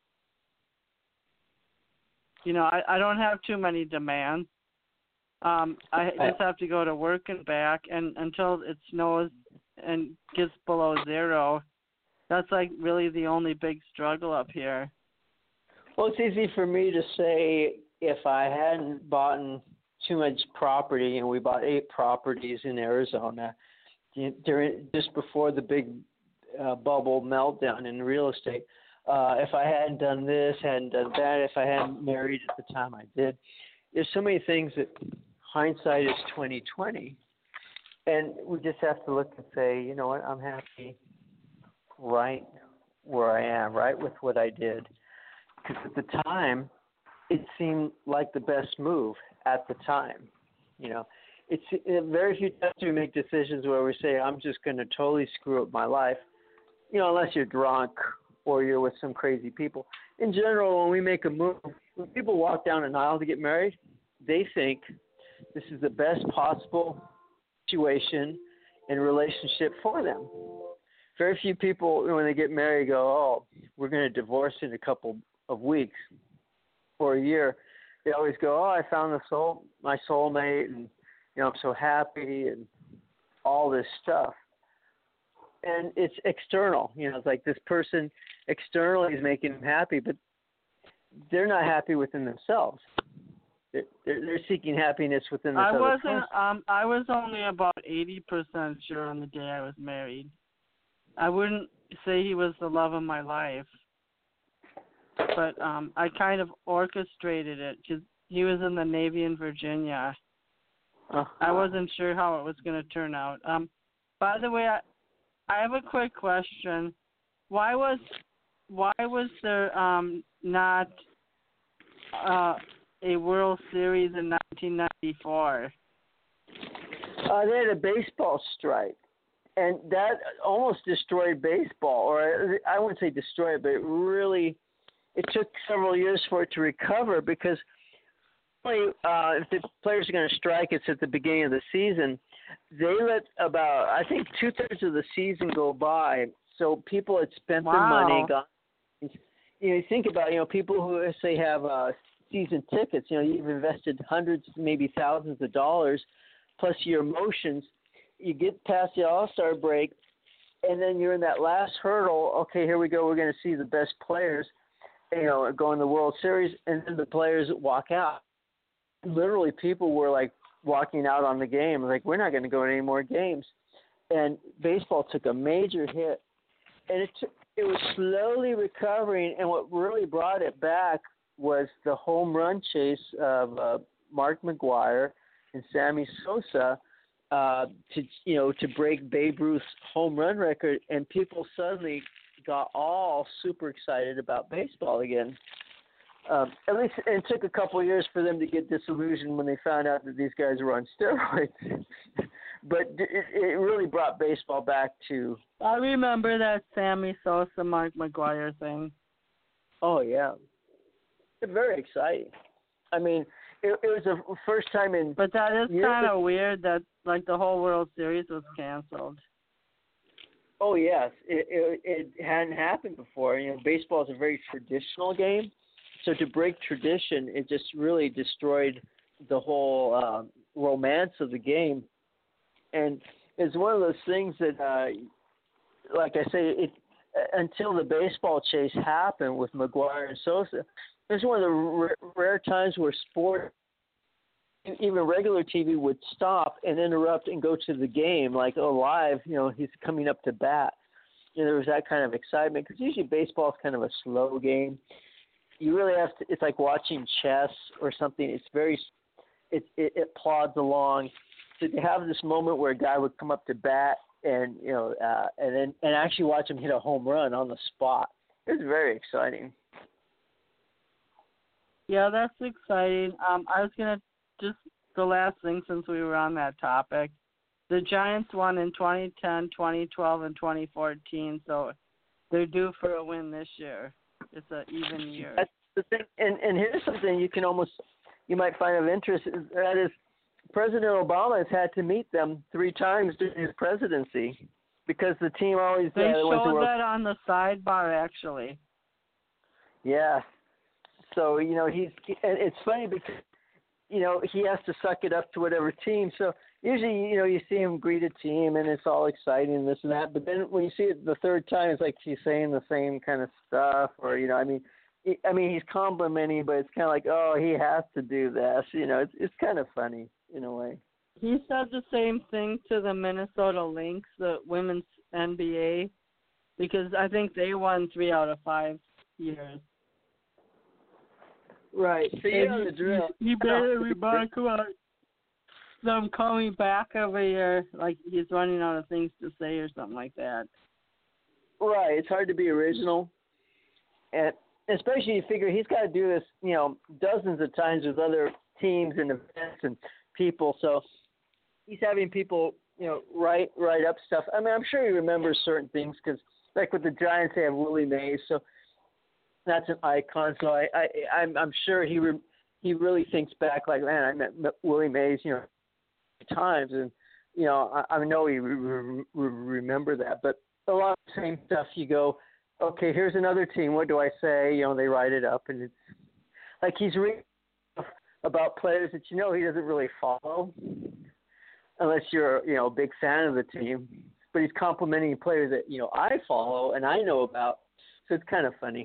I don't have too many demands. I just have to go to work and back, and until it snows and gets below 0, that's like really the only big struggle up here. Well, it's easy for me to say if I hadn't bought too much property, and we bought 8 properties in Arizona just before the big bubble meltdown in real estate. If I hadn't done this, hadn't done that, if I hadn't married at the time I did, there's so many things that hindsight is 20/20, and we just have to look and say, you know what, I'm happy right where I am, right with what I did. Because at the time, it seemed like the best move at the time. It's very few times we make decisions where we say, I'm just going to totally screw up my life, unless you're drunk or you're with some crazy people. In general, when we make a move, when people walk down an aisle to get married, they think this is the best possible situation and relationship for them. Very few people, when they get married, go, oh, we're going to divorce in a couple of weeks or a year. They always go, oh, I found my soulmate, and I'm so happy and all this stuff. And it's external. It's like this person externally is making them happy, but they're not happy within themselves. They're seeking happiness within this other person. I was only about 80% sure on the day I was married. I wouldn't say he was the love of my life, but I kind of orchestrated it because he was in the Navy in Virginia. I wasn't sure how it was going to turn out. By the way, I have a quick question. Why was there not a World Series in 1994? They had a baseball strike, and that almost destroyed baseball. Or I wouldn't say destroy it, but it took several years for it to recover because if the players are going to strike, it's at the beginning of the season. They let about, I think, 2/3 of the season go by. So people had spent their money. You think about, people who say have season tickets. You've invested hundreds, maybe thousands of dollars, plus your emotions. You get past the All-Star break, and then you're in that last hurdle. Okay, here we go. We're going to see the best players, go in the World Series, and then the players walk out. Literally, people were like walking out on the game, like, we're not going to go to any more games. And baseball took a major hit, and it was slowly recovering. And what really brought it back was the home run chase of Mark McGwire and Sammy Sosa to break Babe Ruth's home run record, and people suddenly got all super excited about baseball again. At least it took a couple of years for them to get disillusioned when they found out that these guys were on steroids. But it really brought baseball back to... I remember that Sammy Sosa, Mark McGwire thing. Oh, yeah. Very exciting. I mean, it was the first time in... But that is kind of weird that, like, the whole World Series was canceled. Oh, yes. It hadn't happened before. Baseball is a very traditional game. So to break tradition, it just really destroyed the whole romance of the game. And it's one of those things that, like I say, until the baseball chase happened with McGwire and Sosa, it's one of the rare times where sport, even regular TV, would stop and interrupt and go to the game, like, live, he's coming up to bat. There was that kind of excitement, because usually baseball is kind of a slow game. You really have to, it's like watching chess or something. It plods along. So to have this moment where a guy would come up to bat and actually watch him hit a home run on the spot, it was very exciting. Yeah, that's exciting. I was going to just, the last thing since we were on that topic, the Giants won in 2010, 2012, and 2014, so they're due for a win this year. It's an even year. That's the thing. And here's something you might find of interest. That is, President Obama has had to meet them 3 times during his presidency because the team always they went to showed World. That on the sidebar, actually. Yeah. So, and it's funny because, he has to suck it up to whatever team. So usually, you see him greet a team and it's all exciting and this and that. But then when you see it the 3rd time, it's like he's saying the same kind of stuff, or, he's complimenting, but it's kind of like, oh, he has to do this. It's kind of funny in a way. He said the same thing to the Minnesota Lynx, the women's NBA, because I think they won 3 out of 5 years. Right. So you know the drill. You better remark about them coming back every year, like he's running out of things to say or something like that. Right. It's hard to be original. And especially you figure he's got to do this, dozens of times with other teams and events and people. So he's having people, write up stuff. I mean, I'm sure he remembers certain things because, like with the Giants, they have Willie Mays. So that's an icon. So I'm sure he really thinks back like, man, I met Willie Mays, times, and I know he remember that. But a lot of the same stuff. You go, okay, here's another team. What do I say? They write it up, and it's like he's reading about players that he doesn't really follow. unless you're a big fan of the team. But he's complimenting players that I follow and I know about, so it's kind of funny.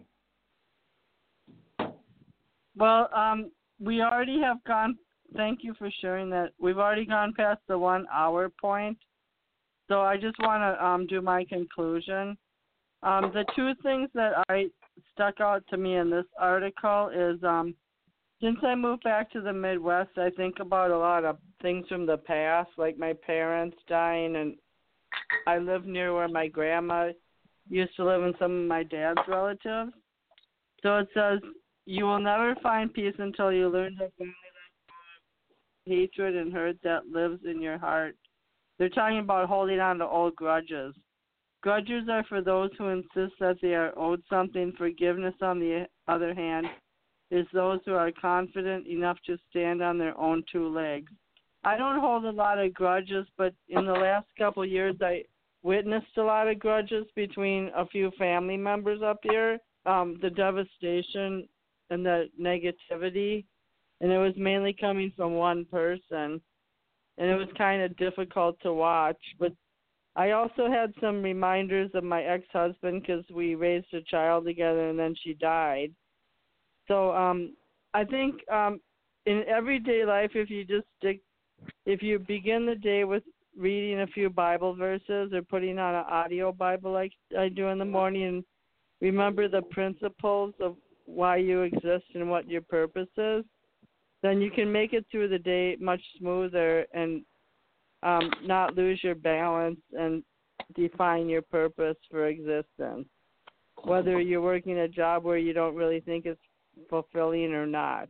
Well, we already have gone. Thank you for sharing that. We've already gone past the 1 hour point, so I just want to do my conclusion. The two things that stuck out to me in this article is since I moved back to the Midwest, I think about a lot of things from the past, like my parents dying, and I live near where my grandma used to live and some of my dad's relatives. So it says, you will never find peace until you learn to finally let go of hatred and hurt that lives in your heart. They're talking about holding on to old grudges. Grudges are for those who insist that they are owed something. Forgiveness, on the other hand, is those who are confident enough to stand on their own two legs. I don't hold a lot of grudges, but in the last couple of years, I witnessed a lot of grudges between a few family members up here, the devastation and the negativity, and it was mainly coming from one person, and it was kind of difficult to watch. But I also had some reminders of my ex-husband because we raised a child together and then she died. So I think in everyday life, if you begin the day with reading a few Bible verses or putting on an audio Bible like I do in the morning, and remember the principles of why you exist and what your purpose is, then you can make it through the day much smoother and not lose your balance and define your purpose for existence, whether you're working a job where you don't really think it's fulfilling or not.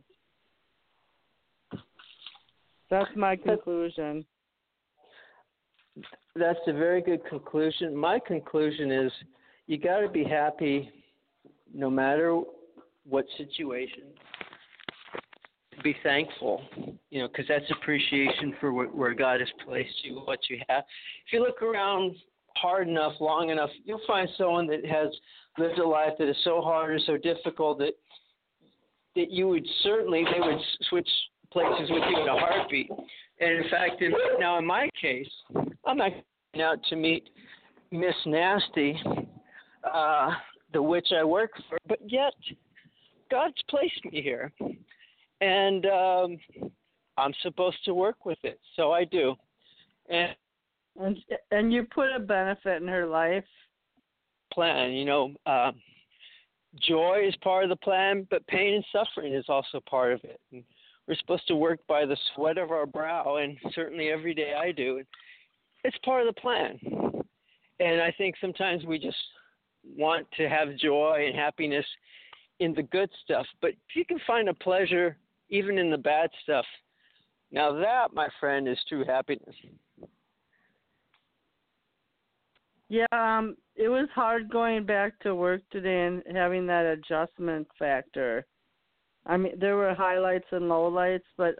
That's my conclusion. That's a very good conclusion. My conclusion is you got to be happy no matter what situation. Be thankful, because that's appreciation for where God has placed you, what you have. If you look around hard enough, long enough, you'll find someone that has lived a life that is so hard or so difficult that they would switch places with you in a heartbeat. And in fact, now in my case, I'm not going out to meet Miss Nasty, the witch I work for, but yet God's placed me here. And I'm supposed to work with it, so I do. And you put a benefit in her life. Plan, joy is part of the plan, but pain and suffering is also part of it. And we're supposed to work by the sweat of our brow, and certainly every day I do. It's part of the plan. And I think sometimes we just want to have joy and happiness in the good stuff. But if you can find a pleasure even in the bad stuff, now that, my friend, is true happiness. Yeah, it was hard going back to work today and having that adjustment factor. I mean, there were highlights and lowlights, but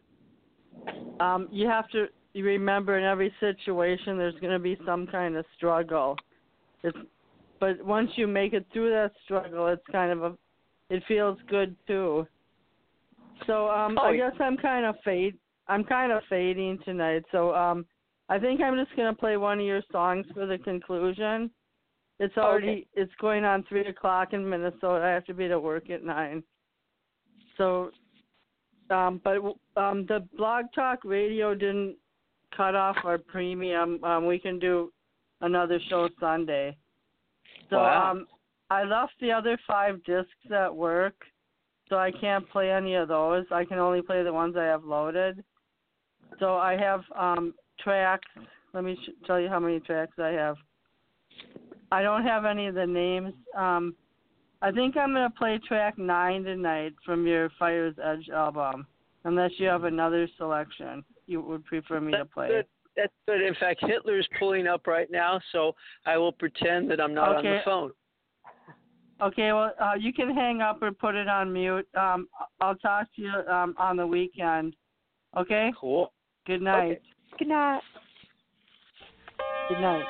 you have to remember in every situation there's going to be some kind of struggle. But once you make it through that struggle, it's it feels good too. So I guess I'm kind of fading tonight. So I think I'm just going to play one of your songs for the conclusion. It's going on 3:00 in Minnesota. I have to be to work at 9. So, but the Blog Talk Radio didn't cut off our premium. We can do another show Sunday. So I left the other 5 discs at work, so I can't play any of those. I can only play the ones I have loaded. So I have tracks. Let me tell you how many tracks I have. I don't have any of the names. I think I'm going to play track 9 tonight from your Fire's Edge album, unless you have another selection you would prefer me to play. Good. That's good. In fact, Hitler's pulling up right now, so I will pretend that I'm not on the phone. Okay, well, you can hang up or put it on mute. I'll talk to you on the weekend. Okay? Cool. Good night. Okay. Good night. Good night.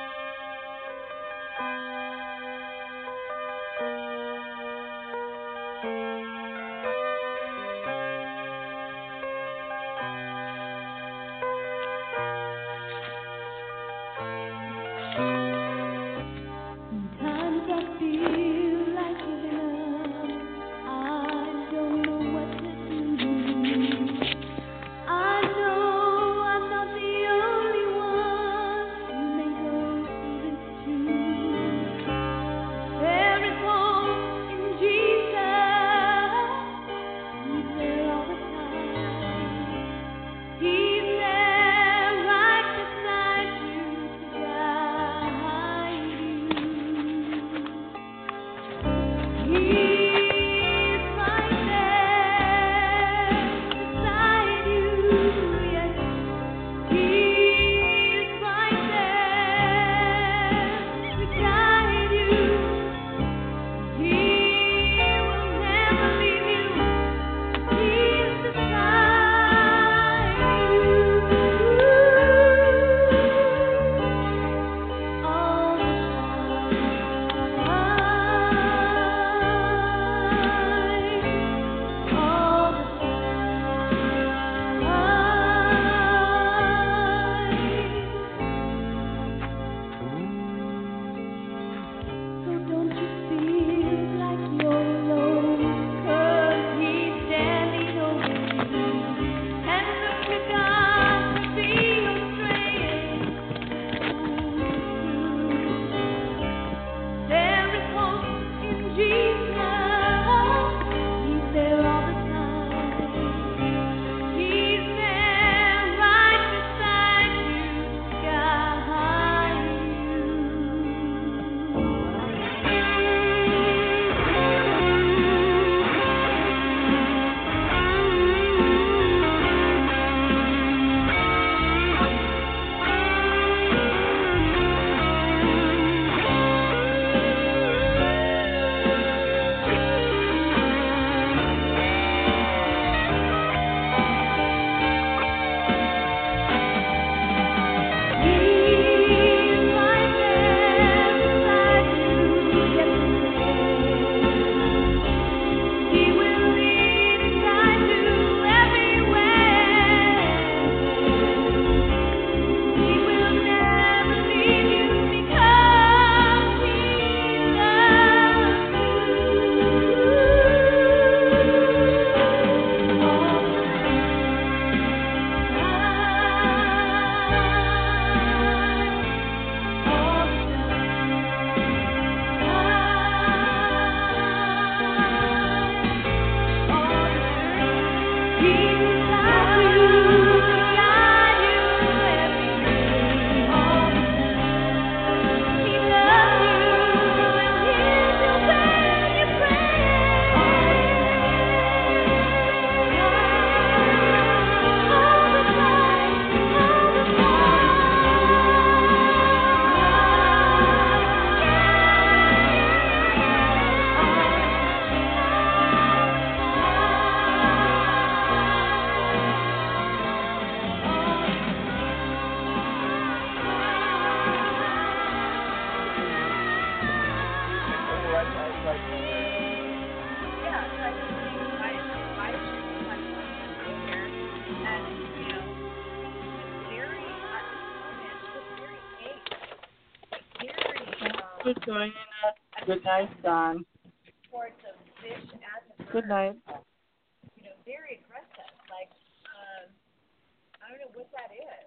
for joining us. Good night, Don. Towards a fish as a bird. Good night. Very aggressive. Like, I don't know what that is.